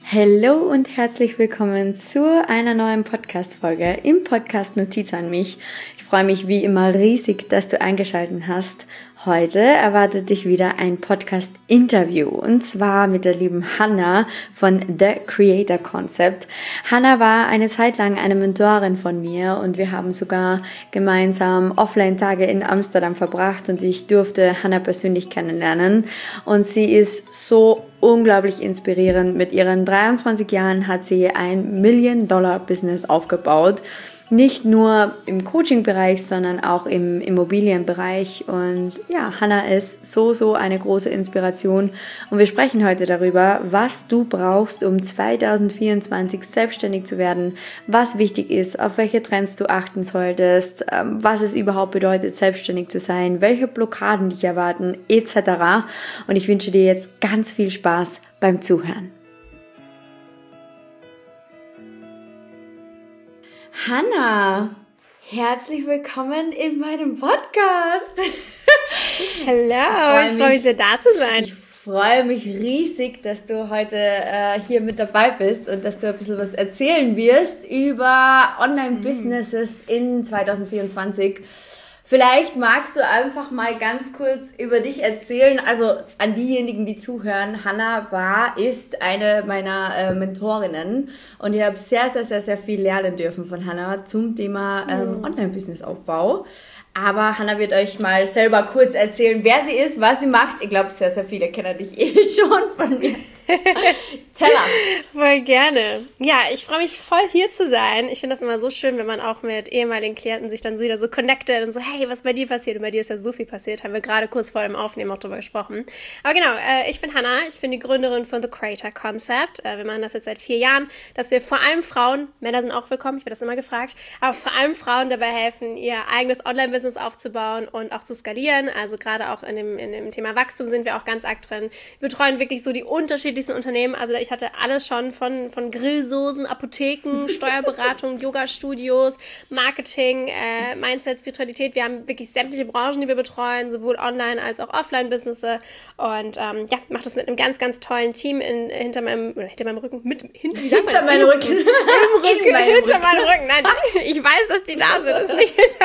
Hallo und herzlich willkommen zu einer neuen Podcast-Folge im Podcast Notiz an mich. Ich freue mich wie immer riesig, dass du eingeschaltet hast. Heute erwartet dich wieder ein Podcast-Interview und zwar mit der lieben Hannah von The Creator Concept. Hannah war eine Zeit lang eine Mentorin von mir und wir haben sogar gemeinsam Offline-Tage in Amsterdam verbracht und ich durfte Hannah persönlich kennenlernen und sie ist so unglaublich inspirierend. Mit ihren 23 Jahren hat sie ein Million-Dollar-Business aufgebaut. Nicht nur im Coaching-Bereich, sondern auch im Immobilienbereich. Und ja, Hannah ist so eine große Inspiration. Und wir sprechen heute darüber, was du brauchst, um 2024 selbstständig zu werden, was wichtig ist, auf welche Trends du achten solltest, was es überhaupt bedeutet, selbstständig zu sein, welche Blockaden dich erwarten, etc. Und ich wünsche dir jetzt ganz viel Spaß beim Zuhören. Hannah, herzlich willkommen in meinem Podcast. Hallo, ich freue mich sehr, da zu sein. Ich freue mich riesig, dass du heute hier mit dabei bist und dass du ein bisschen was erzählen wirst über Online-Businesses in 2024. Vielleicht magst du einfach mal ganz kurz über dich erzählen, also an diejenigen, die zuhören. Hannah ist eine meiner Mentorinnen und ich habe sehr viel lernen dürfen von Hannah zum Thema Online-Business-Aufbau. Aber Hannah wird euch mal selber kurz erzählen, wer sie ist, was sie macht. Ich glaube, sehr viele kennen dich schon von mir. Tell us. Voll gerne. Ja, ich freue mich voll hier zu sein. Ich finde das immer so schön, wenn man auch mit ehemaligen Klienten sich dann so wieder so connectet und so, hey, was bei dir passiert? Und bei dir ist ja so viel passiert. Haben wir gerade kurz vor dem Aufnehmen auch drüber gesprochen. Aber genau, ich bin Hannah. Ich bin die Gründerin von The Creator Concept. Wir machen das jetzt seit 4 Jahren, dass wir vor allem Frauen, Männer sind auch willkommen, ich werde das immer gefragt, aber vor allem Frauen dabei helfen, ihr eigenes Online-Business aufzubauen und auch zu skalieren. Also gerade auch in dem Thema Wachstum sind wir auch ganz arg drin. Wir betreuen wirklich so die unterschiedlichsten Unternehmen. Also ich hatte alles schon von Grillsoßen, Apotheken, Steuerberatung, Yoga-Studios, Marketing, Mindset, Spiritualität. Wir haben wirklich sämtliche Branchen, die wir betreuen, sowohl Online- als auch Offline-Businesse. Und mache das mit einem ganz tollen Team hinter meinem Rücken. Hinter meinem Rücken. Hinter meinem Rücken. Nein, ich weiß, dass die da sind. Das ist nicht hinter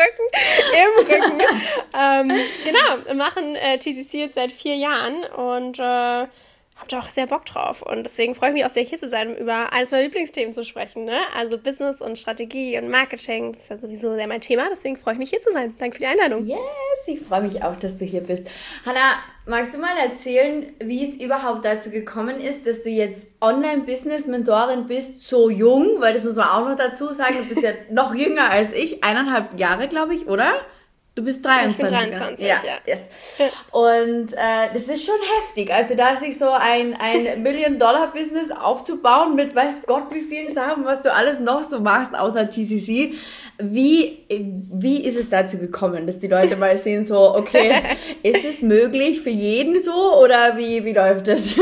meinem Rücken, im Rücken. Genau, wir machen TCC jetzt seit 4 Jahren und habe da auch sehr Bock drauf und deswegen freue ich mich auch sehr, hier zu sein, um über eines meiner Lieblingsthemen zu sprechen, ne? Also Business und Strategie und Marketing, das ist ja sowieso sehr mein Thema, deswegen freue ich mich, hier zu sein. Danke für die Einladung. Yes, ich freue mich auch, dass du hier bist. Hannah, magst du mal erzählen, wie es überhaupt dazu gekommen ist, dass du jetzt Online-Business-Mentorin bist, so jung, weil das muss man auch noch dazu sagen, du bist ja noch jünger als ich, 1,5 Jahre, glaube ich, oder? Du bist 23. Ich bin 23, ja. Yes. Und das ist schon heftig. Also da sich so ein Million-Dollar-Business aufzubauen mit weiß Gott wie vielen Sachen, was du alles noch so machst, außer TCC. Wie ist es dazu gekommen, dass die Leute mal sehen so, okay, ist es möglich für jeden so oder wie läuft das?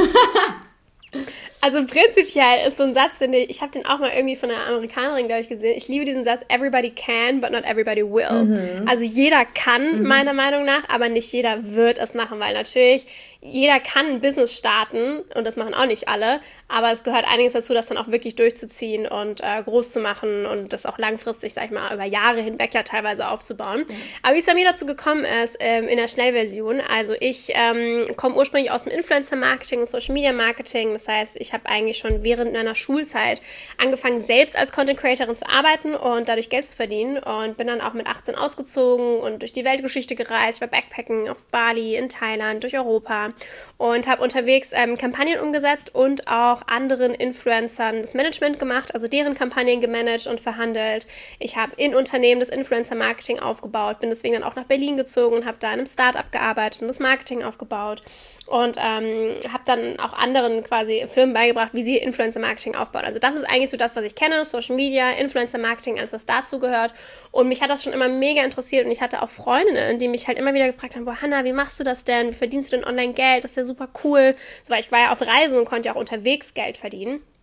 Also prinzipiell ist so ein Satz, ich habe den auch mal irgendwie von einer Amerikanerin, glaube ich, gesehen. Ich liebe diesen Satz, everybody can, but not everybody will. Also jeder kann, meiner Meinung nach, aber nicht jeder wird es machen, weil natürlich jeder kann ein Business starten und das machen auch nicht alle, aber es gehört einiges dazu, das dann auch wirklich durchzuziehen und groß zu machen und das auch langfristig, sag ich mal, über Jahre hinweg ja teilweise aufzubauen. Aber wie es bei mir dazu gekommen ist, in der Schnellversion, also ich komme ursprünglich aus dem Influencer-Marketing und Social-Media-Marketing, das heißt, ich habe eigentlich schon während meiner Schulzeit angefangen, selbst als Content-Creatorin zu arbeiten und dadurch Geld zu verdienen und bin dann auch mit 18 ausgezogen und durch die Weltgeschichte gereist, war Backpacken auf Bali, in Thailand, durch Europa und habe unterwegs Kampagnen umgesetzt und auch anderen Influencern das Management gemacht, also deren Kampagnen gemanagt und verhandelt. Ich habe in Unternehmen das Influencer-Marketing aufgebaut, bin deswegen dann auch nach Berlin gezogen und habe da in einem Startup gearbeitet und das Marketing aufgebaut und habe dann auch anderen quasi Firmen beigebracht, wie sie Influencer-Marketing aufbauen. Also das ist eigentlich so das, was ich kenne, Social Media, Influencer-Marketing, alles was dazu gehört und mich hat das schon immer mega interessiert und ich hatte auch Freundinnen, die mich halt immer wieder gefragt haben, boah, Hannah, wie machst du das denn? Wie verdienst du denn online Geld? Das ist ja super cool. So, weil ich war ja auf Reisen und konnte ja auch unterwegs Geld verdienen.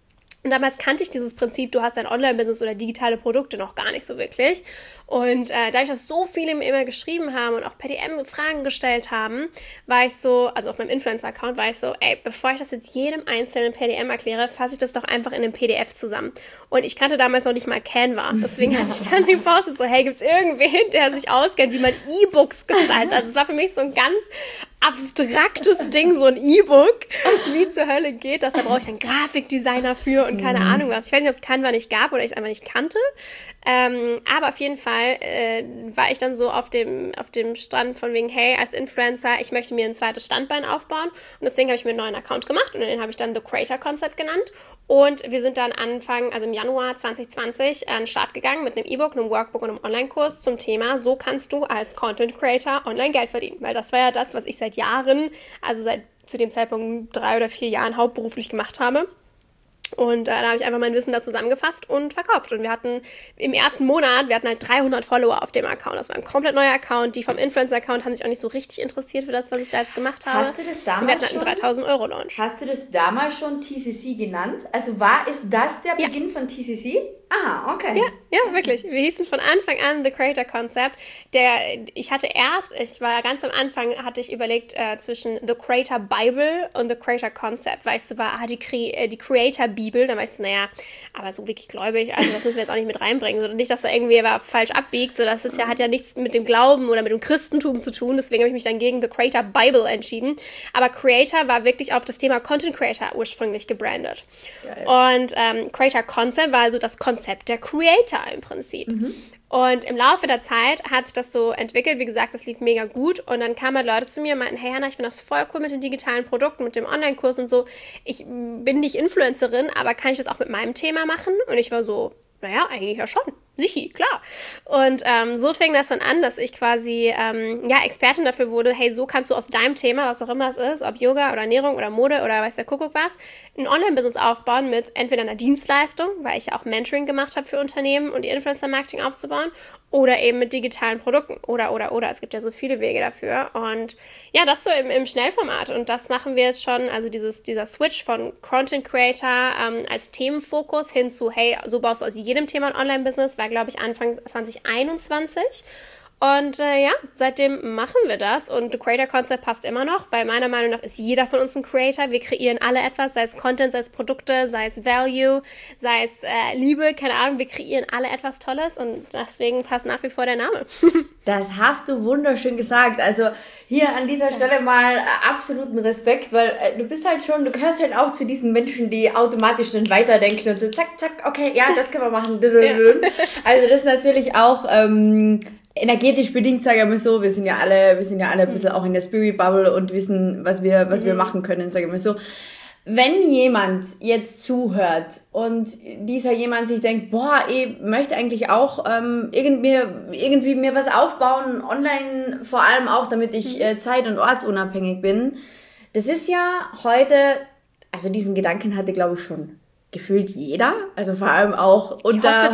Und damals kannte ich dieses Prinzip, du hast ein Online-Business oder digitale Produkte noch gar nicht so wirklich. Und dadurch, dass so viele mir immer geschrieben haben und auch per DM Fragen gestellt haben, war ich so, also auf meinem Influencer-Account war ich so, ey, bevor ich das jetzt jedem einzelnen per DM erkläre, fasse ich das doch einfach in einem PDF zusammen. Und ich kannte damals noch nicht mal Canva. Deswegen hatte ich dann gepostet, so, hey, gibt's irgendwen, der sich auskennt, wie man E-Books gestaltet? Also es war für mich so ein ganz abstraktes Ding, so ein E-Book, wie zur Hölle geht das, da brauche ich einen Grafikdesigner für und keine Ahnung was. Ich weiß nicht, ob es Canva nicht gab oder ich es einfach nicht kannte, aber auf jeden Fall war ich dann so auf dem Stand von wegen, hey, als Influencer, ich möchte mir ein zweites Standbein aufbauen und deswegen habe ich mir einen neuen Account gemacht und den habe ich dann The Creator Concept genannt und wir sind dann im Januar 2020 an den Start gegangen mit einem E-Book, einem Workbook und einem Online-Kurs zum Thema, so kannst du als Content Creator online Geld verdienen, weil das war ja das, was ich seit Jahren, also seit zu dem Zeitpunkt 3 oder 4 Jahren hauptberuflich gemacht habe. Und da habe ich einfach mein Wissen da zusammengefasst und verkauft. Und wir hatten im ersten Monat, halt 300 Follower auf dem Account. Das war ein komplett neuer Account. Die vom Influencer-Account haben sich auch nicht so richtig interessiert für das, was ich da jetzt gemacht habe. Hast du das damals schon? Wir hatten einen 3.000 € Launch. Hast du das damals schon TCC genannt? Also ist das der Beginn von TCC? Ah, okay. Ja, wirklich. Wir hießen von Anfang an The Creator Concept. Ganz am Anfang hatte ich überlegt zwischen The Creator Bible und The Creator Concept. Weißt du, war die Creator Bibel. Dann weißt du, naja, aber so wirklich gläubig, also das müssen wir jetzt auch nicht mit reinbringen. So, nicht, dass da irgendwie falsch abbiegt. So, das hat ja nichts mit dem Glauben oder mit dem Christentum zu tun. Deswegen habe ich mich dann gegen The Creator Bible entschieden. Aber Creator war wirklich auf das Thema Content Creator ursprünglich gebrandet. Geil. Und Creator Concept war also das Konzept der Creator im Prinzip. Und im Laufe der Zeit hat sich das so entwickelt. Wie gesagt, das lief mega gut. Und dann kamen halt Leute zu mir und meinten, hey Hannah, ich finde das voll cool mit den digitalen Produkten, mit dem Online-Kurs und so. Ich bin nicht Influencerin, aber kann ich das auch mit meinem Thema machen? Und ich war so, naja, eigentlich ja schon. Sichi, klar. Und so fing das dann an, dass ich quasi Expertin dafür wurde, hey, so kannst du aus deinem Thema, was auch immer es ist, ob Yoga oder Ernährung oder Mode oder weiß der Kuckuck was, ein Online-Business aufbauen mit entweder einer Dienstleistung, weil ich ja auch Mentoring gemacht habe für Unternehmen und die Influencer-Marketing aufzubauen, oder eben mit digitalen Produkten oder. Es gibt ja so viele Wege dafür. Und ja, das so im Schnellformat. Und das machen wir jetzt schon, also dieser Switch von Content Creator als Themenfokus hin zu, hey, so baust du aus jedem Thema ein Online-Business, war, glaube ich, Anfang 2021. Und seitdem machen wir das und The Creator Concept passt immer noch, weil meiner Meinung nach ist jeder von uns ein Creator. Wir kreieren alle etwas, sei es Content, sei es Produkte, sei es Value, sei es Liebe, keine Ahnung, wir kreieren alle etwas Tolles und deswegen passt nach wie vor der Name. Das hast du wunderschön gesagt. Also hier an dieser Stelle mal absoluten Respekt, weil du gehörst halt auch zu diesen Menschen, die automatisch dann weiterdenken und so zack, zack, okay, ja, das können wir machen. Ja. Also das ist natürlich auch energetisch bedingt, sage ich mal so, wir sind ja alle ein bisschen auch in der Spirit-Bubble und wissen, was wir machen können, sage ich mal so. Wenn jemand jetzt zuhört und dieser jemand sich denkt, ich möchte eigentlich auch irgendwie mir was aufbauen, online vor allem auch, damit ich zeit- und ortsunabhängig bin, das ist ja heute, also diesen Gedanken hatte, glaube ich, schon gefühlt jeder, also vor allem auch unter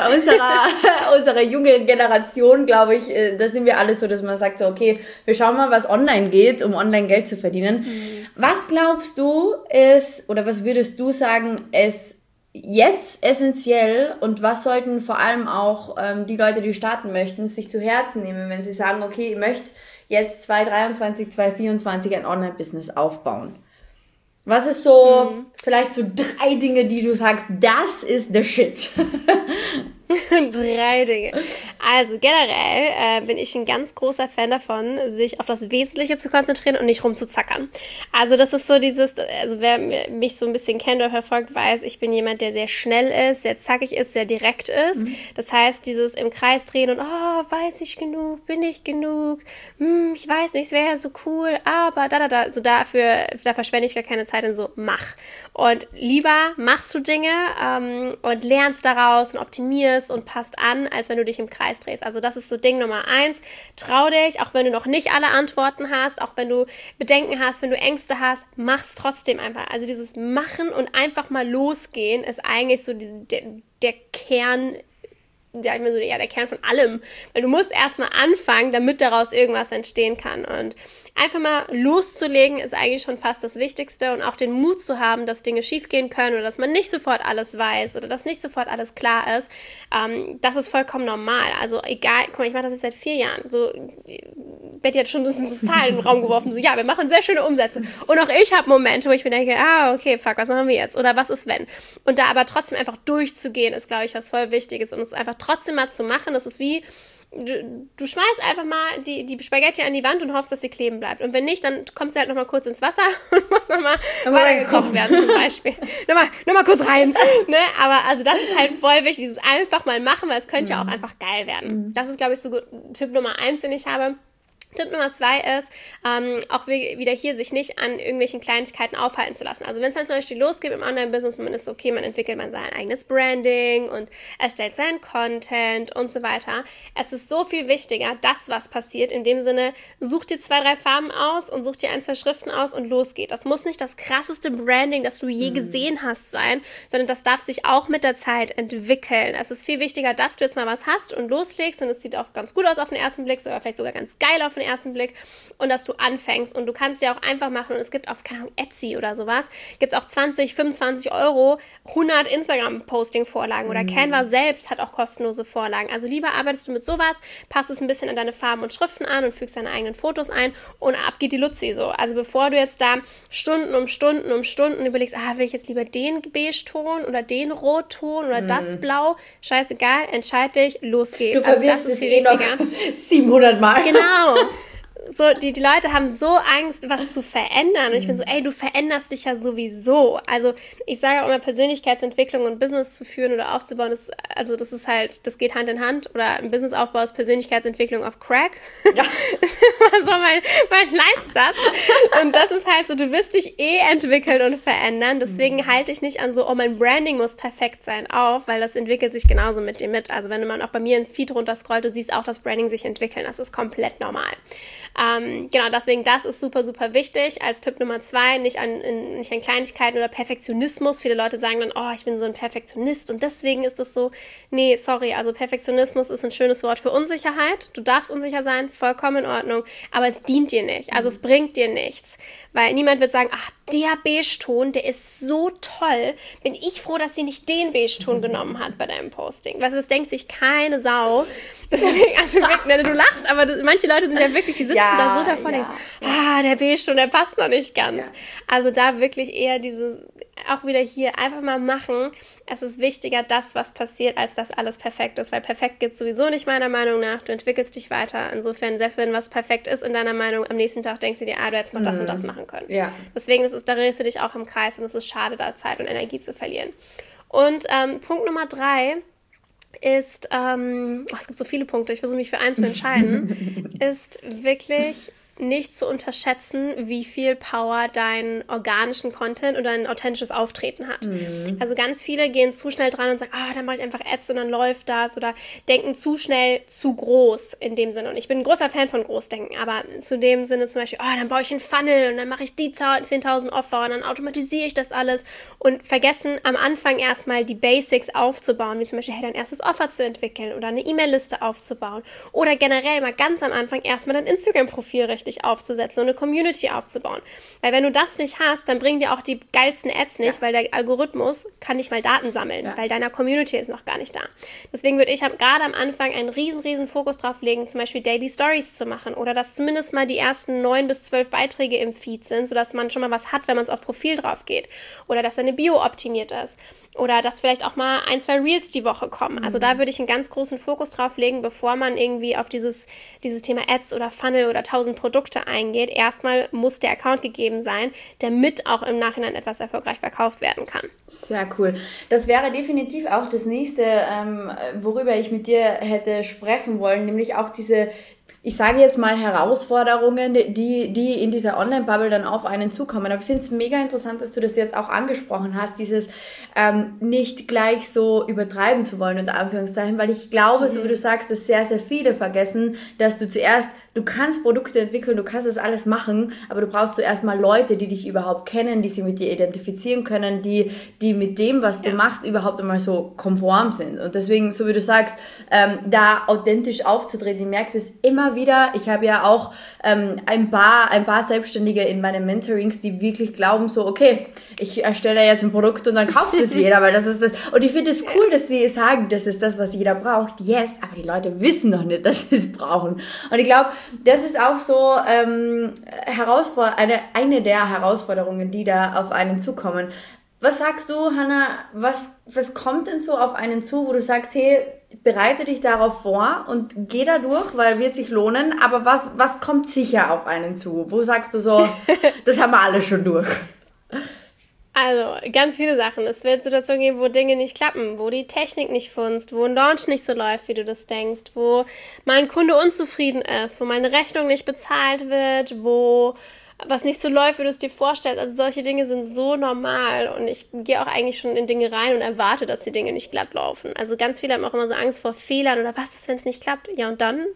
unserer jungen Generation, glaube ich, da sind wir alle so, dass man sagt so, okay, wir schauen mal, was online geht, um online Geld zu verdienen. Was glaubst du was würdest du sagen, ist jetzt essentiell und was sollten vor allem auch die Leute, die starten möchten, sich zu Herzen nehmen, wenn sie sagen, okay, ich möchte jetzt 2023, 2024 ein Online-Business aufbauen? Was ist so, vielleicht so 3 Dinge, die du sagst, das ist the shit? 3 Dinge. Also generell bin ich ein ganz großer Fan davon, sich auf das Wesentliche zu konzentrieren und nicht rumzuzackern. Also das ist so also wer mich so ein bisschen kennt oder verfolgt, weiß, ich bin jemand, der sehr schnell ist, sehr zackig ist, sehr direkt ist. Das heißt, dieses im Kreis drehen und, weiß ich genug, bin ich genug, ich weiß nicht, es wäre ja so cool, aber so da verschwende ich gar keine Zeit in so, mach. Und lieber machst du Dinge und lernst daraus und optimierst und passt an, als wenn du dich im Kreis drehst. Also das ist so Ding Nummer 1. Trau dich, auch wenn du noch nicht alle Antworten hast, auch wenn du Bedenken hast, wenn du Ängste hast, mach's trotzdem einfach. Also dieses Machen und einfach mal losgehen ist eigentlich so der Kern ja, ich meine so, ja, der Kern von allem. Weil du musst erstmal anfangen, damit daraus irgendwas entstehen kann. Und einfach mal loszulegen ist eigentlich schon fast das Wichtigste und auch den Mut zu haben, dass Dinge schiefgehen können oder dass man nicht sofort alles weiß oder dass nicht sofort alles klar ist. Das ist vollkommen normal. Also egal, guck mal, ich mache das jetzt seit 4 Jahren. So, Betty hat schon so Zahlen in den Raum geworfen, so ja, wir machen sehr schöne Umsätze. Und auch ich habe Momente, wo ich mir denke, okay, fuck, was machen wir jetzt? Oder was ist wenn? Und da aber trotzdem einfach durchzugehen, ist, glaube ich, was voll Wichtiges. Und es einfach trotzdem mal zu machen, das ist wie, du schmeißt einfach mal die Spaghetti an die Wand und hoffst, dass sie kleben bleibt. Und wenn nicht, dann kommt sie halt nochmal kurz ins Wasser und muss nochmal weitergekocht werden zum Beispiel. nochmal kurz rein. Ne? Aber also das ist halt voll wichtig, dieses einfach mal machen, weil es könnte ja auch einfach geil werden. Das ist, glaube ich, so gut, Tipp Nummer 1, den ich habe. Tipp Nummer 2 ist, auch wieder hier sich nicht an irgendwelchen Kleinigkeiten aufhalten zu lassen. Also wenn es dann zum Beispiel losgeht im Online-Business und man ist okay, man entwickelt sein eigenes Branding und erstellt seinen Content und so weiter. Es ist so viel wichtiger, das, was passiert. In dem Sinne, such dir 2, 3 Farben aus und such dir 1, 2 Schriften aus und los geht. Das muss nicht das krasseste Branding, das du je gesehen hast, sein, sondern das darf sich auch mit der Zeit entwickeln. Es ist viel wichtiger, dass du jetzt mal was hast und loslegst und es sieht auch ganz gut aus auf den ersten Blick, oder vielleicht sogar ganz geil auf den ersten Blick und dass du anfängst und du kannst ja auch einfach machen und es gibt auf, keine Ahnung, Etsy oder sowas, gibt es auch 20, 25 Euro 100 Instagram-Posting-Vorlagen oder Canva selbst hat auch kostenlose Vorlagen. Also lieber arbeitest du mit sowas, passt es ein bisschen an deine Farben und Schriften an und fügst deine eigenen Fotos ein und ab geht die Luzi so. Also bevor du jetzt da Stunden um Stunden überlegst, will ich jetzt lieber den Beige-Ton oder den Rotton oder das Blau, scheißegal, entscheid dich, los geht's. Du verwirrst das ist es viel wichtiger. Noch 700 Mal. Genau. So, die Leute haben so Angst, was zu verändern. Und ich bin so, du veränderst dich ja sowieso. Also ich sage auch immer, Persönlichkeitsentwicklung und Business zu führen oder aufzubauen, das ist halt, das geht Hand in Hand. Oder ein Businessaufbau ist Persönlichkeitsentwicklung auf Crack. Ja. Das ist immer so mein Leitsatz. Und das ist halt so, du wirst dich entwickeln und verändern. Deswegen halte ich nicht an so, mein Branding muss perfekt sein auf, weil das entwickelt sich genauso mit dir mit. Also wenn man auch bei mir einen Feed runterscrollt, du siehst auch das Branding sich entwickeln. Das ist komplett normal. Genau, deswegen das ist super, super wichtig. Als Tipp Nummer 2, nicht an Kleinigkeiten oder Perfektionismus. Viele Leute sagen dann, ich bin so ein Perfektionist und deswegen ist das so. Nee, sorry, also Perfektionismus ist ein schönes Wort für Unsicherheit. Du darfst unsicher sein, vollkommen in Ordnung, aber es dient dir nicht. Also es bringt dir nichts, weil niemand wird sagen, der Beige-Ton, der ist so toll. Bin ich froh, dass sie nicht den Beige-Ton genommen hat bei deinem Posting. Weil das denkt sich keine Sau. Deswegen, also wirklich, du lachst, aber manche Leute sind ja wirklich, die sitzen da so davon und denken, der Beige-Ton, der passt noch nicht ganz. Ja. Also da wirklich eher auch wieder hier einfach mal machen. Es ist wichtiger, das, was passiert, als dass alles perfekt ist. Weil perfekt gibt es sowieso nicht, meiner Meinung nach. Du entwickelst dich weiter. Insofern, selbst wenn was perfekt ist in deiner Meinung, am nächsten Tag denkst du dir, du hättest noch das und das machen können. Ja. Deswegen da drehst du dich auch im Kreis und es ist schade, da Zeit und Energie zu verlieren. Und Punkt Nummer 3 ist, es gibt so viele Punkte, ich versuche mich für eins zu entscheiden, ist wirklich nicht zu unterschätzen, wie viel Power dein organischen Content oder dein authentisches Auftreten hat. Also ganz viele gehen zu schnell dran und sagen, dann mache ich einfach Ads und dann läuft das oder denken zu schnell zu groß in dem Sinne. Und ich bin ein großer Fan von Großdenken, aber zu dem Sinne zum Beispiel, dann baue ich einen Funnel und dann mache ich die 10.000 Offer und dann automatisiere ich das alles und vergessen am Anfang erstmal die Basics aufzubauen, wie zum Beispiel, dein erstes Offer zu entwickeln oder eine E-Mail-Liste aufzubauen oder generell mal ganz am Anfang erstmal dein Instagram-Profil richtig aufzusetzen und eine Community aufzubauen. Weil wenn du das nicht hast, dann bringen dir auch die geilsten Ads nicht, weil der Algorithmus kann nicht mal Daten sammeln, weil deiner Community ist noch gar nicht da. Deswegen würde ich gerade am Anfang einen riesen Fokus drauf legen, zum Beispiel Daily Stories zu machen oder dass zumindest mal die ersten 9 bis 12 Beiträge im Feed sind, sodass man schon mal was hat, wenn man es auf Profil drauf geht. Oder dass deine Bio optimiert ist. Oder dass vielleicht auch mal 1, 2 Reels die Woche kommen. Also da würde ich einen ganz großen Fokus drauf legen, bevor man irgendwie auf dieses Thema Ads oder Funnel oder 1000 Produkte eingeht. Erstmal muss der Account gegeben sein, damit auch im Nachhinein etwas erfolgreich verkauft werden kann. Sehr cool. Das wäre definitiv auch das nächste, worüber ich mit dir hätte sprechen wollen, nämlich auch diese, ich sage jetzt mal, Herausforderungen, die in dieser Online-Bubble dann auf einen zukommen. Aber ich finde es mega interessant, dass du das jetzt auch angesprochen hast, dieses nicht gleich so übertreiben zu wollen, unter Anführungszeichen, weil ich glaube, so wie du sagst, dass sehr, sehr viele vergessen, dass du du kannst Produkte entwickeln, du kannst das alles machen, aber du brauchst zuerst mal Leute, die dich überhaupt kennen, die sich mit dir identifizieren können, die mit dem, was du machst, überhaupt einmal so konform sind. Und deswegen, so wie du sagst, da authentisch aufzutreten, ich merke das immer wieder. Ich habe ja auch ein paar Selbstständige in meinen Mentorings, die wirklich glauben so, okay, ich erstelle jetzt ein Produkt und dann kauft es jeder, weil das ist das. Und ich finde es cool, dass sie sagen, das ist das, was jeder braucht. Yes, aber die Leute wissen noch nicht, dass sie es brauchen. Und ich glaube, das ist auch so eine der Herausforderungen, die da auf einen zukommen. Was sagst du, Hannah, was kommt denn so auf einen zu, wo du sagst, hey, bereite dich darauf vor und geh da durch, weil wird sich lohnen, aber was kommt sicher auf einen zu? Wo sagst du so, das haben wir alle schon durch? Also, ganz viele Sachen. Es wird Situationen geben, wo Dinge nicht klappen, wo die Technik nicht funzt, wo ein Launch nicht so läuft, wie du das denkst, wo mal ein Kunde unzufrieden ist, wo mal eine Rechnung nicht bezahlt wird, wo was nicht so läuft, wie du es dir vorstellst. Also solche Dinge sind so normal und ich gehe auch eigentlich schon in Dinge rein und erwarte, dass die Dinge nicht glatt laufen. Also ganz viele haben auch immer so Angst vor Fehlern oder was ist, wenn es nicht klappt? Ja, und dann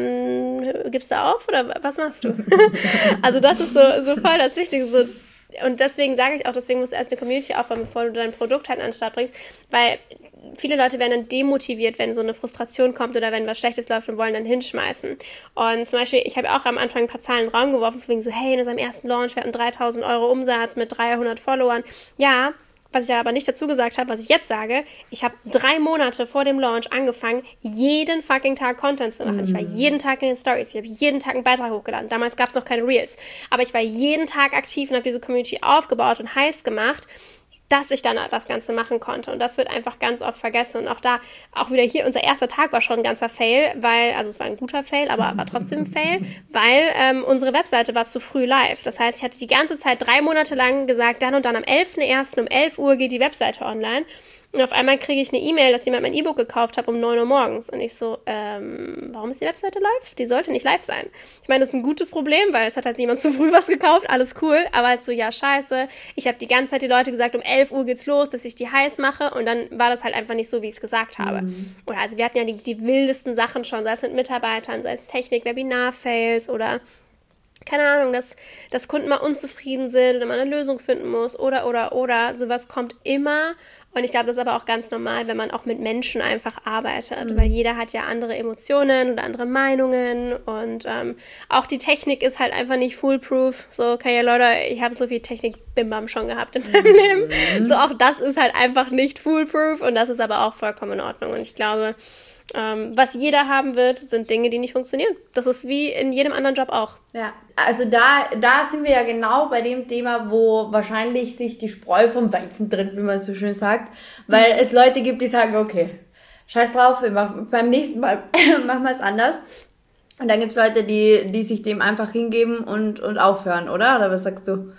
gibst du auf oder was machst du? Also das ist so voll das Wichtige, so. Und deswegen sage ich auch, deswegen musst du erst eine Community aufbauen, bevor du dein Produkt halt an den Start bringst, weil viele Leute werden dann demotiviert, wenn so eine Frustration kommt oder wenn was Schlechtes läuft und wollen dann hinschmeißen. Und zum Beispiel, ich habe auch am Anfang ein paar Zahlen in den Raum geworfen, wegen so, hey, in unserem ersten Launch, wir hatten 3.000 € Umsatz mit 300 Followern. Ja, was ich aber nicht dazu gesagt habe, was ich jetzt sage, ich habe 3 Monate vor dem Launch angefangen, jeden fucking Tag Content zu machen. Ich war jeden Tag in den Stories, ich habe jeden Tag einen Beitrag hochgeladen. Damals gab es noch keine Reels. Aber ich war jeden Tag aktiv und habe diese Community aufgebaut und heiß gemacht, dass ich dann das Ganze machen konnte. Und das wird einfach ganz oft vergessen. Und auch wieder hier, unser erster Tag war schon ein ganzer Fail, also es war ein guter Fail, aber war trotzdem ein Fail, weil unsere Webseite war zu früh live. Das heißt, ich hatte die ganze Zeit 3 Monate lang gesagt, dann und dann am 11.01. um 11 Uhr geht die Webseite online. Und auf einmal kriege ich eine E-Mail, dass jemand mein E-Book gekauft hat um 9 Uhr morgens. Und ich so, warum ist die Webseite live? Die sollte nicht live sein. Ich meine, das ist ein gutes Problem, weil es hat halt jemand zu früh was gekauft, alles cool. Aber halt so, ja, scheiße. Ich habe die ganze Zeit die Leute gesagt, um 11 Uhr geht's los, dass ich die heiß mache. Und dann war das halt einfach nicht so, wie ich es gesagt habe. Oder also wir hatten ja die wildesten Sachen schon, sei es mit Mitarbeitern, sei es Technik, Webinar-Fails oder keine Ahnung, dass Kunden mal unzufrieden sind oder man eine Lösung finden muss oder. Sowas kommt immer. Und ich glaube, das ist aber auch ganz normal, wenn man auch mit Menschen einfach arbeitet, weil jeder hat ja andere Emotionen oder andere Meinungen und auch die Technik ist halt einfach nicht foolproof. So, okay, Leute, ich habe so viel Technik-Bimbam schon gehabt in meinem Leben. So, auch das ist halt einfach nicht foolproof und das ist aber auch vollkommen in Ordnung. Und ich glaube, was jeder haben wird, sind Dinge, die nicht funktionieren. Das ist wie in jedem anderen Job auch. Ja, also da sind wir ja genau bei dem Thema, wo wahrscheinlich sich die Spreu vom Weizen trennt, wie man so schön sagt, weil es Leute gibt, die sagen, okay, scheiß drauf, beim nächsten Mal machen wir es anders. Und dann gibt es Leute, die sich dem einfach hingeben und aufhören, oder? Oder was sagst du?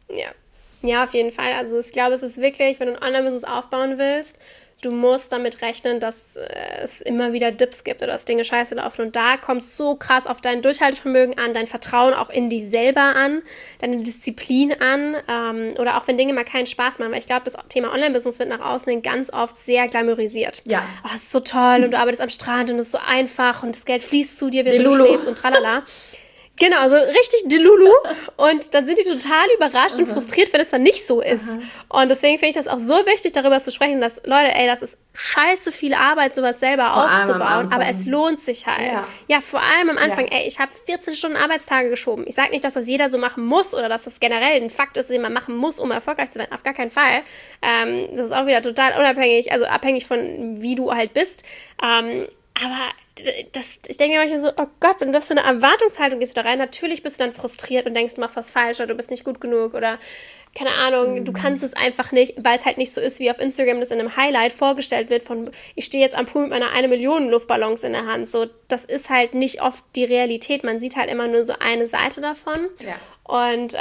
Ja, auf jeden Fall. Also ich glaube, es ist wirklich, wenn du ein Online-Business aufbauen willst, du musst damit rechnen, dass es immer wieder Dips gibt oder dass Dinge scheiße laufen. Und da kommt es so krass auf dein Durchhaltevermögen an, dein Vertrauen auch in dich selber an, deine Disziplin an oder auch wenn Dinge mal keinen Spaß machen. Weil ich glaube, das Thema Online-Business wird nach außen hin ganz oft sehr glamourisiert. Ja. Oh, es ist so toll und du arbeitest am Strand und es ist so einfach und das Geld fließt zu dir, während du schläfst und tralala. Genau, so richtig Delulu und dann sind die total überrascht und frustriert, wenn es dann nicht so ist. Und deswegen finde ich das auch so wichtig, darüber zu sprechen, dass, Leute, das ist scheiße viel Arbeit, sowas selber aufzubauen, aber es lohnt sich halt. Ja, vor allem am Anfang, ich habe 14 Stunden Arbeitstage geschoben. Ich sage nicht, dass das jeder so machen muss oder dass das generell ein Fakt ist, den man machen muss, um erfolgreich zu werden. Auf gar keinen Fall. Das ist auch wieder total unabhängig, also abhängig von wie du halt bist. Aber ich denke mir manchmal so, oh Gott, wenn du das für eine Erwartungshaltung gehst da rein, natürlich bist du dann frustriert und denkst, du machst was falsch oder du bist nicht gut genug oder keine Ahnung, du kannst es einfach nicht, weil es halt nicht so ist, wie auf Instagram das in einem Highlight vorgestellt wird von, ich stehe jetzt am Pool mit meiner 1 Million Luftballons in der Hand. So, das ist halt nicht oft die Realität. Man sieht halt immer nur so eine Seite davon. Ja. Und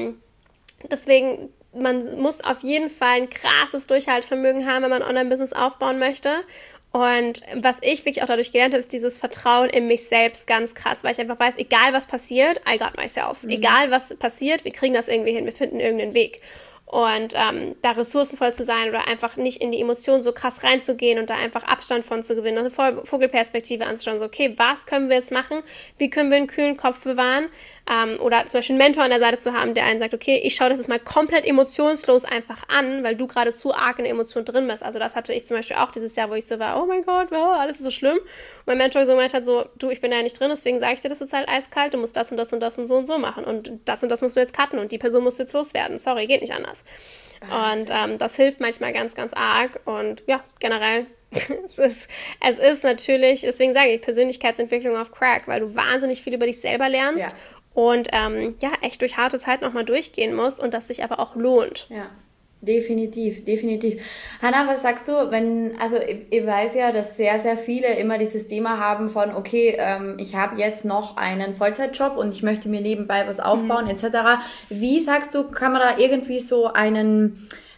deswegen, man muss auf jeden Fall ein krasses Durchhaltevermögen haben, wenn man ein Online-Business aufbauen möchte. Und was ich wirklich auch dadurch gelernt habe, ist dieses Vertrauen in mich selbst ganz krass, weil ich einfach weiß, egal was passiert, I got myself. Egal was passiert, wir kriegen das irgendwie hin, wir finden irgendeinen Weg. und da ressourcenvoll zu sein oder einfach nicht in die Emotionen so krass reinzugehen und da einfach Abstand von zu gewinnen, eine Vogelperspektive anzuschauen, so okay, was können wir jetzt machen, wie können wir einen kühlen Kopf bewahren, oder zum Beispiel einen Mentor an der Seite zu haben, der einen sagt, okay, ich schaue das jetzt mal komplett emotionslos einfach an, weil du gerade zu arg in der Emotion drin bist. Also das hatte ich zum Beispiel auch dieses Jahr, wo ich so war, oh mein Gott, wow, alles ist so schlimm. Und mein Mentor so gemeint hat so, du, ich bin da ja nicht drin, deswegen sage ich dir das jetzt halt eiskalt, du musst das und das und das und so machen und das musst du jetzt cutten und die Person musst du jetzt loswerden. Sorry, geht nicht anders. Und das hilft manchmal ganz, ganz arg und ja, generell es ist natürlich, deswegen sage ich, Persönlichkeitsentwicklung auf Crack, weil du wahnsinnig viel über dich selber lernst und echt durch harte Zeit nochmal durchgehen musst und das sich aber auch lohnt. Ja, definitiv. Hannah, was sagst du, also ich weiß ja, dass sehr, sehr viele immer dieses Thema haben von, okay, ich habe jetzt noch einen Vollzeitjob und ich möchte mir nebenbei was aufbauen, etc. Wie sagst du, kann man da irgendwie so eine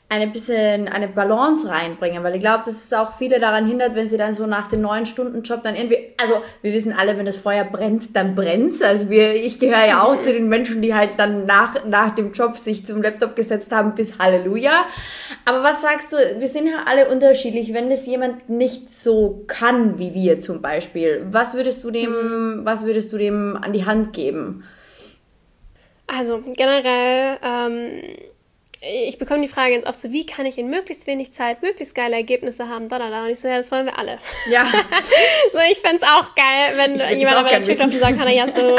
Balance reinbringen, weil ich glaube, dass es auch viele daran hindert, wenn sie dann so nach dem 9-Stunden-Job dann irgendwie, also wir wissen alle, wenn das Feuer brennt, dann brennt's, also ich gehöre ja auch zu den Menschen, die halt dann nach dem Job sich zum Laptop gesetzt haben bis Halleluja, aber was sagst du, wir sind ja alle unterschiedlich, wenn das jemand nicht so kann, wie wir zum Beispiel, was würdest du dem an die Hand geben? Also generell, ich bekomme die Frage ganz oft so, wie kann ich in möglichst wenig Zeit möglichst geile Ergebnisse haben, und ich so, ja, das wollen wir alle. Ja. So, ich fände es auch geil, wenn jemand auf der Tür klopft und sagen kann, ja, so,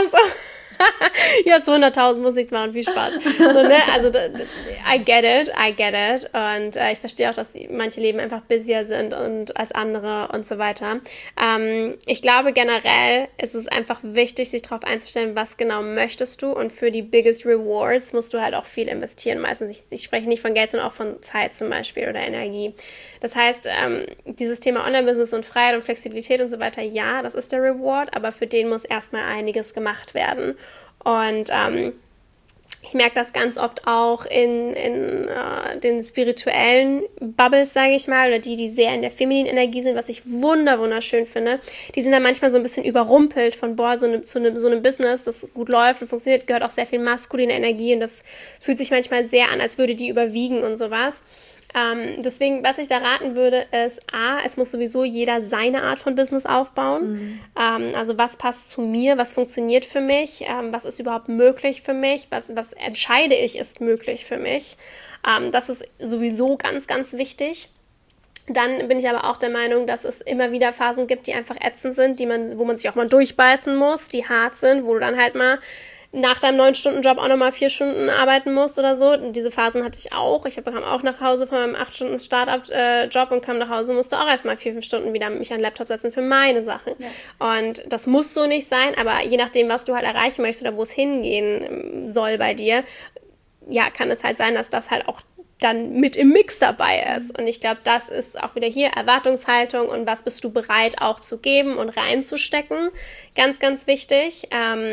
ja, so 100.000 muss nichts machen, viel Spaß. So, ne? Also, I get it. Und ich verstehe auch, dass manche Leben einfach busier sind und als andere und so weiter. Ich glaube, generell ist es einfach wichtig, sich darauf einzustellen, was genau möchtest du. Und für die biggest rewards musst du halt auch viel investieren. Meistens, ich spreche nicht von Geld, sondern auch von Zeit zum Beispiel oder Energie. Das heißt, dieses Thema Online-Business und Freiheit und Flexibilität und so weiter, ja, das ist der Reward, aber für den muss erstmal einiges gemacht werden. Und ich merke das ganz oft auch in den spirituellen Bubbles, sage ich mal, oder die sehr in der femininen Energie sind, was ich wunderschön finde. Die sind dann manchmal so ein bisschen überrumpelt von, so einem Business, das gut läuft und funktioniert, gehört auch sehr viel maskuline Energie und das fühlt sich manchmal sehr an, als würde die überwiegen und sowas. Deswegen, was ich da raten würde, ist es muss sowieso jeder seine Art von Business aufbauen. Also was passt zu mir, was funktioniert für mich, was ist überhaupt möglich für mich, was entscheide ich ist möglich für mich. Das ist sowieso ganz, ganz wichtig. Dann bin ich aber auch der Meinung, dass es immer wieder Phasen gibt, die einfach ätzend sind, wo man sich auch mal durchbeißen muss, die hart sind, wo du dann halt mal nach deinem 9-Stunden-Job auch nochmal 4 Stunden arbeiten musst oder so. Diese Phasen hatte ich auch. Ich kam auch nach Hause von meinem 8-Stunden-Start-up-Job und kam nach Hause und musste auch erstmal 4-5 Stunden wieder mich an den Laptop setzen für meine Sachen. Ja. Und das muss so nicht sein, aber je nachdem, was du halt erreichen möchtest oder wo es hingehen soll bei dir, ja, kann es halt sein, dass das halt auch dann mit im Mix dabei ist. Und ich glaube, das ist auch wieder hier Erwartungshaltung und was bist du bereit auch zu geben und reinzustecken. Ganz, ganz wichtig.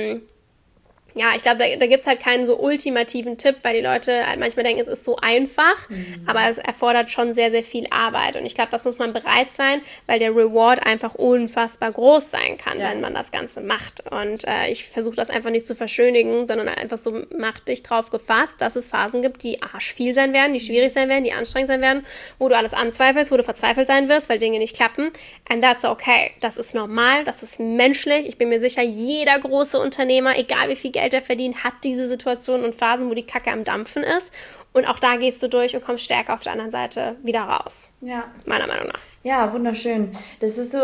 Ja, ich glaube, da gibt es halt keinen so ultimativen Tipp, weil die Leute halt manchmal denken, es ist so einfach, aber es erfordert schon sehr, sehr viel Arbeit. Und ich glaube, das muss man bereit sein, weil der Reward einfach unfassbar groß sein kann, wenn man das Ganze macht. Und ich versuche das einfach nicht zu verschönigen, sondern einfach so, mach dich drauf gefasst, dass es Phasen gibt, die arschviel sein werden, die schwierig sein werden, die anstrengend sein werden, wo du alles anzweifelst, wo du verzweifelt sein wirst, weil Dinge nicht klappen. And that's okay. Das ist normal, das ist menschlich. Ich bin mir sicher, jeder große Unternehmer, egal wie viel Geld er verdient, hat diese Situationen und Phasen, wo die Kacke am Dampfen ist. Und auch da gehst du durch und kommst stärker auf der anderen Seite wieder raus. Ja. Meiner Meinung nach. Ja, wunderschön. Das ist so,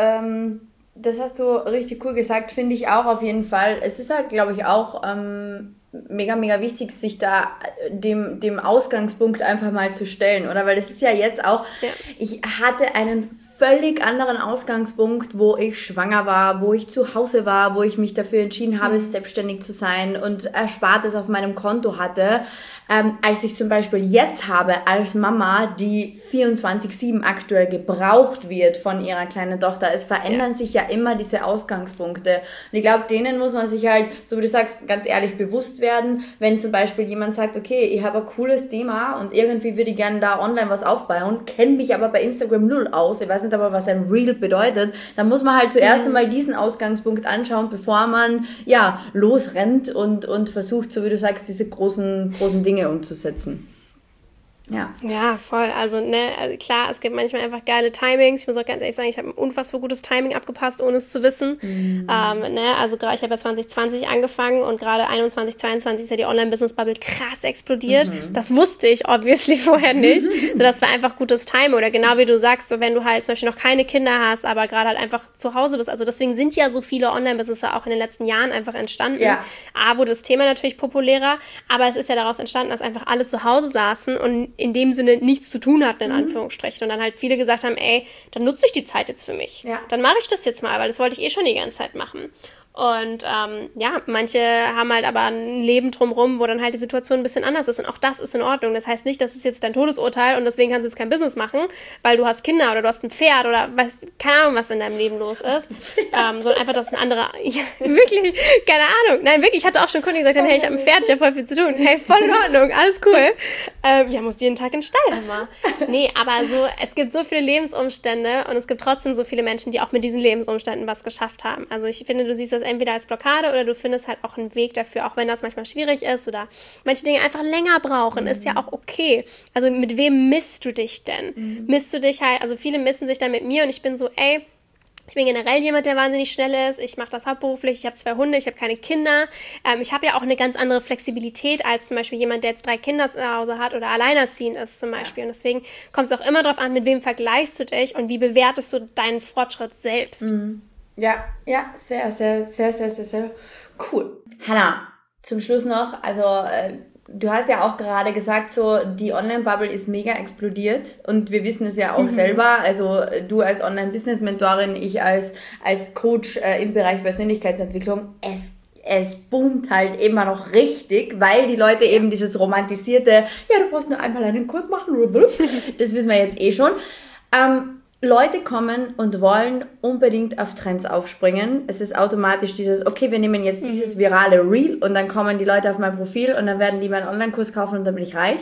das hast du richtig cool gesagt, finde ich auch auf jeden Fall. Es ist halt, glaube ich, auch mega, mega wichtig, sich da dem Ausgangspunkt einfach mal zu stellen, oder? Weil das ist ja jetzt auch, ich hatte einen völlig anderen Ausgangspunkt, wo ich schwanger war, wo ich zu Hause war, wo ich mich dafür entschieden habe, selbstständig zu sein und Erspartes auf meinem Konto hatte, als ich zum Beispiel jetzt habe als Mama, die 24/7 aktuell gebraucht wird von ihrer kleinen Tochter. Es verändern sich ja immer diese Ausgangspunkte. Und ich glaube, denen muss man sich halt, so wie du sagst, ganz ehrlich bewusst werden, wenn zum Beispiel jemand sagt, okay, ich habe ein cooles Thema und irgendwie würde ich gerne da online was aufbauen, kenne mich aber bei Instagram null aus, ich weiß nicht aber, was ein Reel bedeutet, dann muss man halt zuerst einmal diesen Ausgangspunkt anschauen, bevor man losrennt und versucht, so wie du sagst, diese großen Dinge umzusetzen. Ja, voll. Also, also klar, es gibt manchmal einfach geile Timings. Ich muss auch ganz ehrlich sagen, ich habe ein unfassbar gutes Timing abgepasst, ohne es zu wissen. Also gerade, ich habe ja 2020 angefangen und gerade 21, 22 ist ja die Online-Business-Bubble krass explodiert. Das wusste ich obviously vorher nicht. So, das war einfach gutes Timing. Oder genau wie du sagst, so wenn du halt zum Beispiel noch keine Kinder hast, aber gerade halt einfach zu Hause bist. Also deswegen sind ja so viele Online-Businesser auch in den letzten Jahren einfach entstanden. Ja. Wurde das Thema natürlich populärer, aber es ist ja daraus entstanden, dass einfach alle zu Hause saßen und in dem Sinne nichts zu tun hatten, in Anführungsstrichen. Und dann halt viele gesagt haben, ey, dann nutze ich die Zeit jetzt für mich. Ja. Dann mache ich das jetzt mal, weil das wollte ich eh schon die ganze Zeit machen. Und manche haben halt aber ein Leben drumherum, wo dann halt die Situation ein bisschen anders ist. Und auch das ist in Ordnung. Das heißt nicht, das ist jetzt dein Todesurteil und deswegen kannst du jetzt kein Business machen, weil du hast Kinder oder du hast ein Pferd oder keine Ahnung, was in deinem Leben los ist. Sondern einfach, das ist ein anderer... Ja, wirklich, keine Ahnung. Nein, wirklich, ich hatte auch schon Kunden, die gesagt haben, hey, ich habe ein Pferd, ich habe voll viel zu tun. Hey, voll in Ordnung, alles cool. Musst jeden Tag in den Stall immer. Nee, aber so, es gibt so viele Lebensumstände und es gibt trotzdem so viele Menschen, die auch mit diesen Lebensumständen was geschafft haben. Also ich finde, du siehst das entweder als Blockade oder du findest halt auch einen Weg dafür, auch wenn das manchmal schwierig ist oder manche Dinge einfach länger brauchen, ist ja auch okay. Also mit wem misst du dich denn? Misst du dich halt, also viele missen sich dann mit mir und ich bin so, ey, ich bin generell jemand, der wahnsinnig schnell ist. Ich mache das hauptberuflich. Ich habe 2 Hunde. Ich habe keine Kinder. Ich habe ja auch eine ganz andere Flexibilität als zum Beispiel jemand, der jetzt 3 Kinder zu Hause hat oder alleinerziehend ist zum Beispiel. Und deswegen kommt es auch immer darauf an, mit wem vergleichst du dich und wie bewertest du deinen Fortschritt selbst. Ja, sehr, sehr, sehr, sehr, sehr, sehr cool. Hannah, zum Schluss noch, also du hast ja auch gerade gesagt, so die Online-Bubble ist mega explodiert und wir wissen es ja auch selber, also du als Online-Business-Mentorin, ich als Coach im Bereich Persönlichkeitsentwicklung, es boomt halt immer noch richtig, weil die Leute eben dieses romantisierte, ja, du brauchst nur einmal einen Kurs machen, das wissen wir jetzt eh schon. Leute kommen und wollen unbedingt auf Trends aufspringen. Es ist automatisch dieses, okay, wir nehmen jetzt dieses virale Reel und dann kommen die Leute auf mein Profil und dann werden die meinen Online-Kurs kaufen und dann bin ich reich.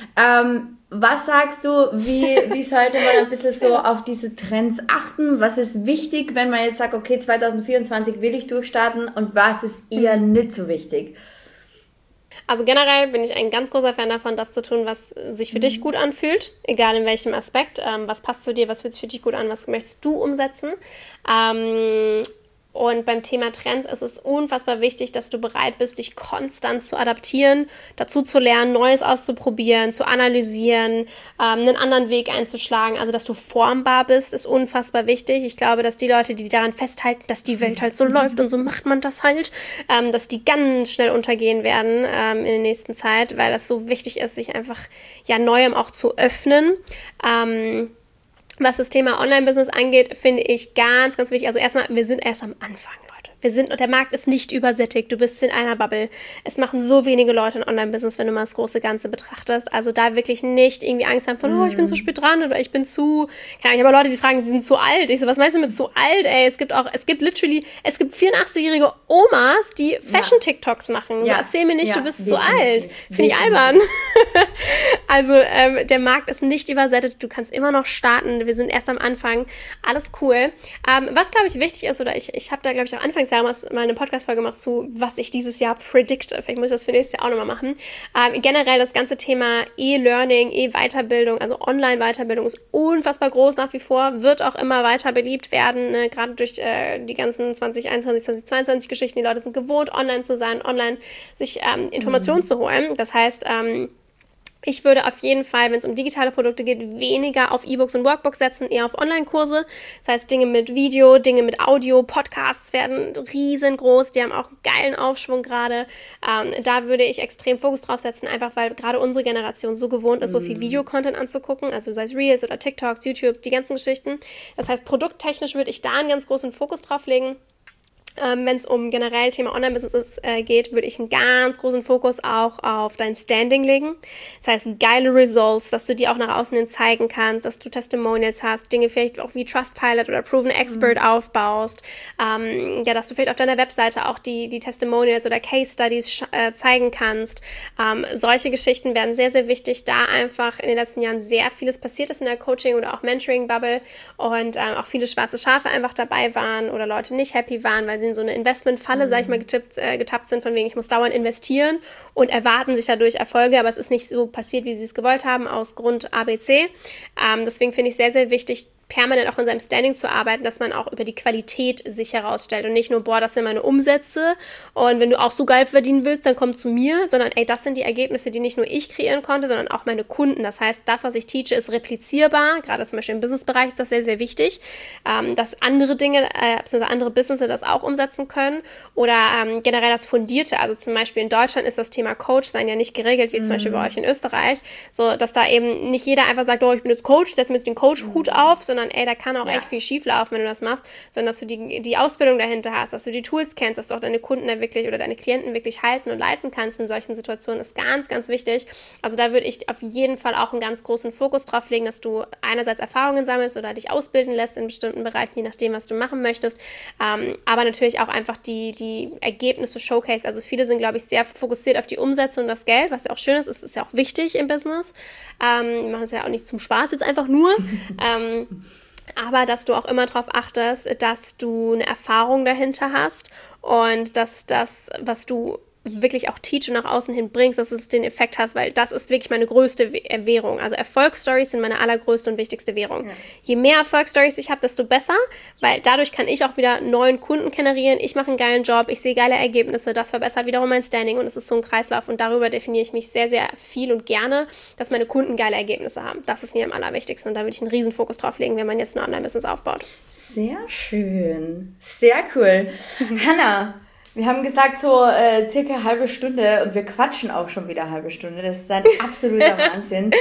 Was sagst du, wie sollte man ein bisschen so auf diese Trends achten? Was ist wichtig, wenn man jetzt sagt, okay, 2024 will ich durchstarten und was ist eher nicht so wichtig? Also generell bin ich ein ganz großer Fan davon, das zu tun, was sich für dich gut anfühlt, egal in welchem Aspekt. Was passt zu dir, was fühlt sich für dich gut an, was möchtest du umsetzen? Und beim Thema Trends ist es unfassbar wichtig, dass du bereit bist, dich konstant zu adaptieren, dazu zu lernen, Neues auszuprobieren, zu analysieren, einen anderen Weg einzuschlagen. Also, dass du formbar bist, ist unfassbar wichtig. Ich glaube, dass die Leute, die daran festhalten, dass die Welt halt so läuft und so macht man das halt, dass die ganz schnell untergehen werden in der nächsten Zeit, weil das so wichtig ist, sich einfach Neuem auch zu öffnen. Was das Thema Online-Business angeht, finde ich ganz, ganz wichtig. Also erstmal, wir sind erst am Anfang, Leute. Und der Markt ist nicht übersättigt. Du bist in einer Bubble. Es machen so wenige Leute ein Online-Business, wenn du mal das große Ganze betrachtest. Also da wirklich nicht irgendwie Angst haben von, ich bin zu spät dran oder ich bin zu... Keine Ahnung, ich habe Leute, die fragen, sie sind zu alt. Ich so, was meinst du mit zu alt, ey? Es gibt 84-jährige Omas, die Fashion-TikToks machen. So, erzähl mir nicht, du bist zu alt. Finde ich albern. Also der Markt ist nicht übersättigt. Du kannst immer noch starten. Wir sind erst am Anfang. Alles cool. Was, glaube ich, wichtig ist, oder ich habe da, glaube ich, auch anfangs mal eine Podcast-Folge gemacht zu, was ich dieses Jahr predikte. Vielleicht muss ich das für nächstes Jahr auch nochmal machen. Generell das ganze Thema E-Learning, E-Weiterbildung, also Online-Weiterbildung ist unfassbar groß nach wie vor, wird auch immer weiter beliebt werden, ne? Gerade durch die ganzen 2021, 2022 Geschichten. Die Leute sind gewohnt, online zu sein, online sich Informationen zu holen. Das heißt, ich würde auf jeden Fall, wenn es um digitale Produkte geht, weniger auf E-Books und Workbooks setzen, eher auf Online-Kurse. Das heißt, Dinge mit Video, Dinge mit Audio, Podcasts werden riesengroß, die haben auch einen geilen Aufschwung gerade. Da würde ich extrem Fokus drauf setzen, einfach weil gerade unsere Generation so gewohnt ist, so viel Videocontent anzugucken, also sei es Reels oder TikToks, YouTube, die ganzen Geschichten. Das heißt, produkttechnisch würde ich da einen ganz großen Fokus drauf legen. Wenn es um generell Thema Online-Business geht, würde ich einen ganz großen Fokus auch auf dein Standing legen. Das heißt, geile Results, dass du die auch nach außen hin zeigen kannst, dass du Testimonials hast, Dinge vielleicht auch wie Trustpilot oder Proven Expert aufbaust, dass du vielleicht auf deiner Webseite auch die Testimonials oder Case Studies zeigen kannst. Solche Geschichten werden sehr, sehr wichtig, da einfach in den letzten Jahren sehr vieles passiert ist in der Coaching- oder auch Mentoring-Bubble und auch viele schwarze Schafe einfach dabei waren oder Leute nicht happy waren, weil sie in so eine Investmentfalle, sag ich mal, getappt sind, von wegen, ich muss dauernd investieren und erwarten sich dadurch Erfolge, aber es ist nicht so passiert, wie sie es gewollt haben, aus Grund ABC. Deswegen finde ich sehr, sehr wichtig, permanent auch an seinem Standing zu arbeiten, dass man auch über die Qualität sich herausstellt und nicht nur, boah, das sind meine Umsätze und wenn du auch so geil verdienen willst, dann komm zu mir, sondern ey, das sind die Ergebnisse, die nicht nur ich kreieren konnte, sondern auch meine Kunden. Das heißt, das, was ich teache, ist replizierbar, gerade zum Beispiel im Businessbereich ist das sehr, sehr wichtig, dass andere Dinge, beziehungsweise andere Businesses das auch umsetzen können oder generell das Fundierte, also zum Beispiel in Deutschland ist das Thema Coach sein ja nicht geregelt, wie zum Beispiel bei euch in Österreich, so, dass da eben nicht jeder einfach sagt, oh, ich bin jetzt Coach, setz mir jetzt den Coach-Hut auf, sondern ey, da kann auch echt viel schief laufen, wenn du das machst, sondern dass du die Ausbildung dahinter hast, dass du die Tools kennst, dass du auch deine Kunden da wirklich oder deine Klienten wirklich halten und leiten kannst in solchen Situationen, ist ganz, ganz wichtig. Also da würde ich auf jeden Fall auch einen ganz großen Fokus drauf legen, dass du einerseits Erfahrungen sammelst oder dich ausbilden lässt in bestimmten Bereichen, je nachdem, was du machen möchtest, aber natürlich auch einfach die Ergebnisse showcase. Also viele sind, glaube ich, sehr fokussiert auf die Umsätze und das Geld, was ja auch schön ist, ist ja auch wichtig im Business. Wir machen es ja auch nicht zum Spaß jetzt einfach nur, aber dass du auch immer darauf achtest, dass du eine Erfahrung dahinter hast und dass das, was du wirklich auch teach und nach außen hin bringst, dass es den Effekt hast, weil das ist wirklich meine größte Währung. Also Erfolgsstories sind meine allergrößte und wichtigste Währung. Ja. Je mehr Erfolgsstories ich habe, desto besser, weil dadurch kann ich auch wieder neuen Kunden generieren, ich mache einen geilen Job, ich sehe geile Ergebnisse, das verbessert wiederum mein Standing und es ist so ein Kreislauf und darüber definiere ich mich sehr, sehr viel und gerne, dass meine Kunden geile Ergebnisse haben. Das ist mir am allerwichtigsten und da würde ich einen riesen Fokus drauf legen, wenn man jetzt ein Online-Business aufbaut. Sehr schön. Sehr cool. Hannah, wir haben gesagt, so circa eine halbe Stunde und wir quatschen auch schon wieder eine halbe Stunde. Das ist ein absoluter Wahnsinn.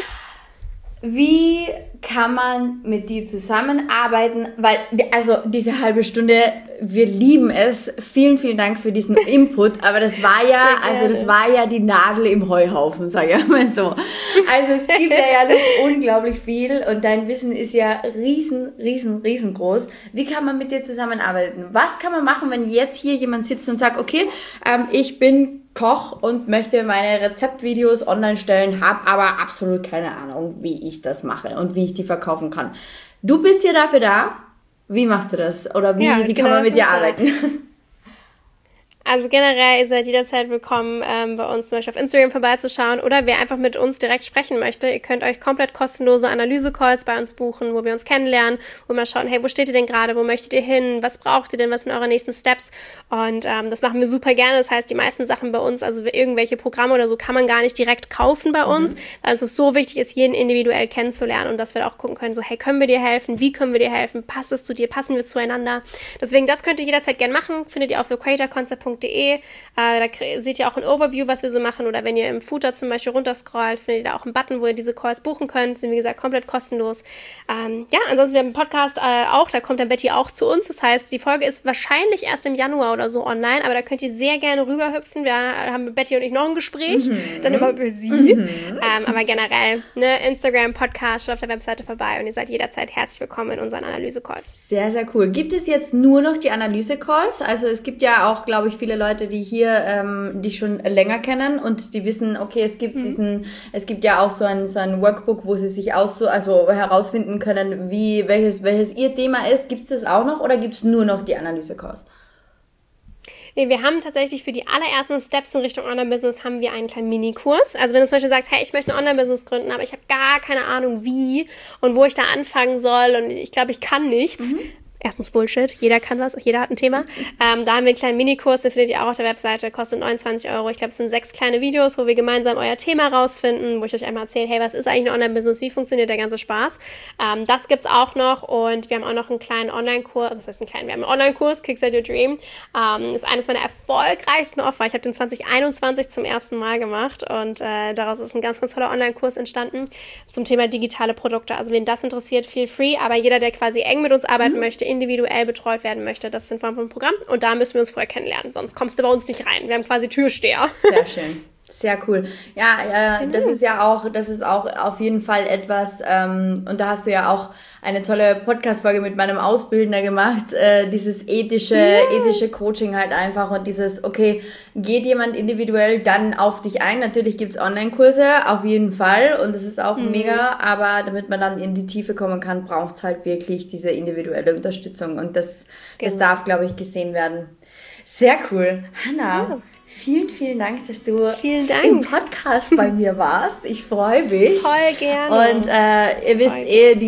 Wie kann man mit dir zusammenarbeiten? Weil, also diese halbe Stunde, wir lieben es. Vielen, vielen Dank für diesen Input. Aber das war ja die Nadel im Heuhaufen, sage ich mal so. Also es gibt ja noch unglaublich viel und dein Wissen ist ja riesengroß. Wie kann man mit dir zusammenarbeiten? Was kann man machen, wenn jetzt hier jemand sitzt und sagt, okay, ich bin Koch und möchte meine Rezeptvideos online stellen, habe aber absolut keine Ahnung, wie ich das mache und wie ich die verkaufen kann. Du bist ja dafür da. Wie machst du das? Oder wie kann man mit dir arbeiten? Also generell, ihr seid jederzeit willkommen, bei uns zum Beispiel auf Instagram vorbeizuschauen oder wer einfach mit uns direkt sprechen möchte. Ihr könnt euch komplett kostenlose Analyse-Calls bei uns buchen, wo wir uns kennenlernen, wo wir schauen, hey, wo steht ihr denn gerade, wo möchtet ihr hin, was braucht ihr denn, was sind eure nächsten Steps und das machen wir super gerne. Das heißt, die meisten Sachen bei uns, also irgendwelche Programme oder so, kann man gar nicht direkt kaufen bei uns, weil es ist so wichtig ist, jeden individuell kennenzulernen und dass wir auch gucken können, so hey, können wir dir helfen, wie können wir dir helfen, passt es zu dir, passen wir zueinander. Deswegen, das könnt ihr jederzeit gerne machen, findet ihr auf thecreatorconcept.de. Da seht ihr auch ein Overview, was wir so machen oder wenn ihr im Footer zum Beispiel runterscrollt, findet ihr da auch einen Button, wo ihr diese Calls buchen könnt, sind wie gesagt komplett kostenlos. Ansonsten wir haben einen Podcast auch, da kommt dann Betty auch zu uns, das heißt, die Folge ist wahrscheinlich erst im Januar oder so online, aber da könnt ihr sehr gerne rüberhüpfen, wir haben mit Betty und ich noch ein Gespräch, dann immer über sie, aber generell, Instagram, Podcast, schaut auf der Webseite vorbei und ihr seid jederzeit herzlich willkommen in unseren Analyse-Calls. Sehr, sehr cool. Gibt es jetzt nur noch die Analyse-Calls? Also es gibt ja auch, glaube ich, viele Leute, die hier dich schon länger kennen und die wissen, okay, es gibt ja auch so ein Workbook, wo sie sich herausfinden können, welches ihr Thema ist. Gibt es das auch noch oder gibt es nur noch die Analyse-Calls? Nee, wir haben tatsächlich für die allerersten Steps in Richtung Online-Business haben wir einen kleinen Minikurs. Also wenn du zum Beispiel sagst, hey, ich möchte ein Online-Business gründen, aber ich habe gar keine Ahnung wie und wo ich da anfangen soll und ich glaube, ich kann nichts. Erstens Bullshit, jeder kann was, jeder hat ein Thema. Da haben wir einen kleinen Minikurs, den findet ihr auch auf der Webseite, kostet 29 €. Ich glaube, es sind 6 kleine Videos, wo wir gemeinsam euer Thema rausfinden, wo ich euch einmal erzähle, hey, was ist eigentlich ein Online-Business, wie funktioniert der ganze Spaß? Das gibt's auch noch und wir haben auch noch einen kleinen Online-Kurs, wir haben einen Online-Kurs, Kickstart Your Dream. Das ist eines meiner erfolgreichsten Offer. Ich habe den 2021 zum ersten Mal gemacht und daraus ist ein ganz, ganz toller Online-Kurs entstanden zum Thema digitale Produkte. Also wen das interessiert, feel free, aber jeder, der quasi eng mit uns arbeiten möchte, individuell betreut werden möchte, das ist in Form von einem Programm und da müssen wir uns vorher kennenlernen, sonst kommst du bei uns nicht rein. Wir haben quasi Türsteher. Sehr schön. Sehr cool. Ja, Genau. das ist auch auf jeden Fall etwas, und da hast du ja auch eine tolle Podcast-Folge mit meinem Ausbildner gemacht, dieses ethische Coaching halt einfach und dieses, okay, geht jemand individuell dann auf dich ein? Natürlich gibt's Online-Kurse, auf jeden Fall, und das ist auch mega, aber damit man dann in die Tiefe kommen kann, braucht's halt wirklich diese individuelle Unterstützung und das darf, glaube ich, gesehen werden. Sehr cool. Hanna, Ja. vielen, vielen Dank, dass du Vielen Dank. im Podcast bei mir warst. Ich freue mich. Voll gerne. Und ihr wisst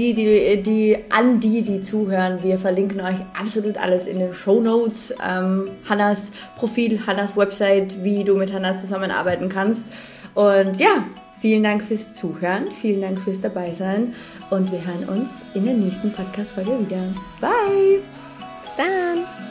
die zuhören, wir verlinken euch absolut alles in den Shownotes. Hannas Profil, Hannas Website, wie du mit Hanna zusammenarbeiten kannst. Und ja, vielen Dank fürs Zuhören, vielen Dank fürs Dabeisein und wir hören uns in der nächsten Podcast-Folge wieder. Bye! Bis dann.